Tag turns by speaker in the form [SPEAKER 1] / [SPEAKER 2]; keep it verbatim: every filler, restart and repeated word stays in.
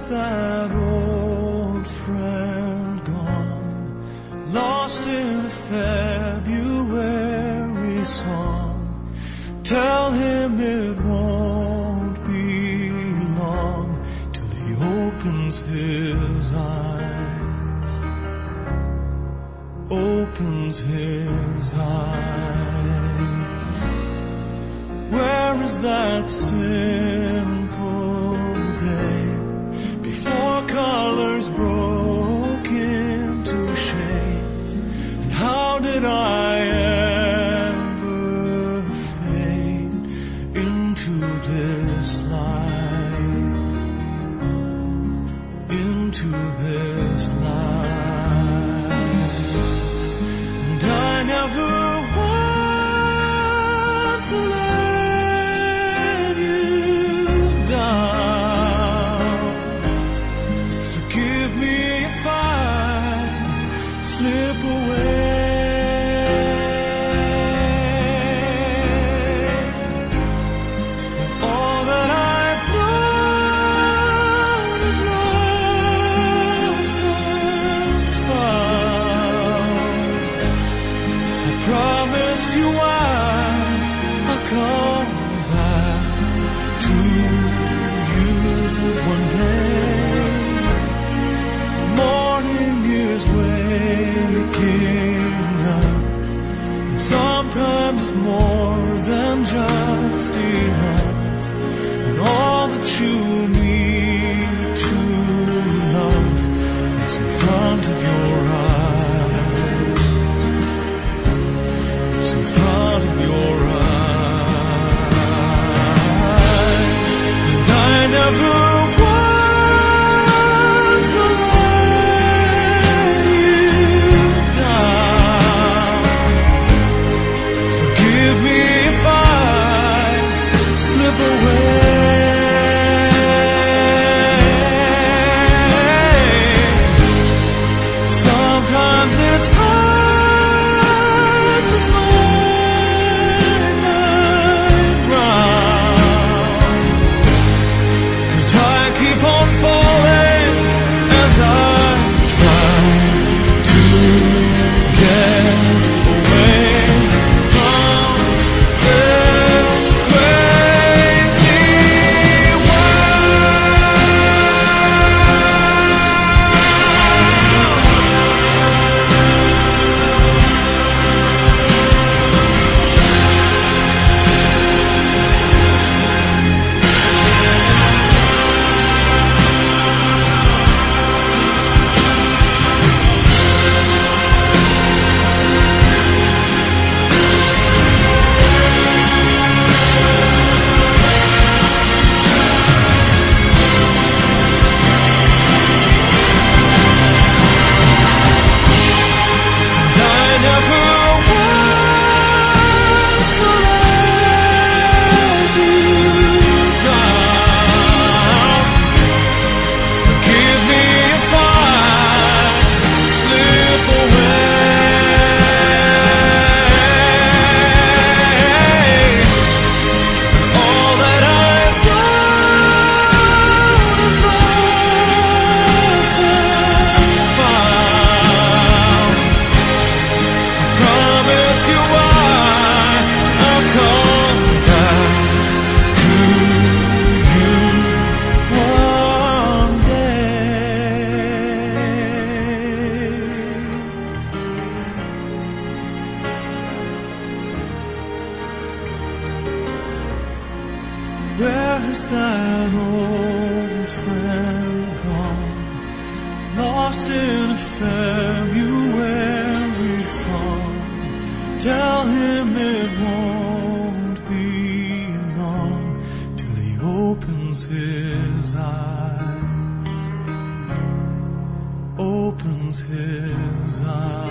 [SPEAKER 1] that old friend gone, lost in a February song? Tell him it won't be long till he opens his eyes, opens his eyes. Where is that simple day before colors broke into shades? And how did I ever fade into this life, into this life? And I never want to let you down. Forgive me if I slip away. And all that I've known is lost and found. I promise you I'll come back to you one day. Morning is waking up, and sometimes it's more than just enough. And all that you need to love is in front of your eyes, it's in front of your eyes. And I never want to let you down. Forgive me if I slip away. Sometimes it's hard to find my ground, 'cause I keep on falling as I try to get away from this crazy Where's that old friend gone, lost in a February song? Tell him it won't be long till he opens his eyes, opens his eyes.